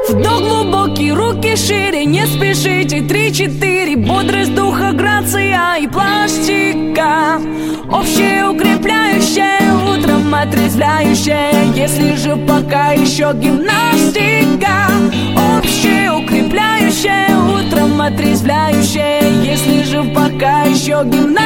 Вдох глубокий, руки шире, не спешите. 3-4, бодрость духа, грация и пластика. Общеукрепляющее, утром отрезвляющее. Если же пока еще гимнастика. Общеукрепляющее, утром отрезвляющее. Если же пока еще гимнастика.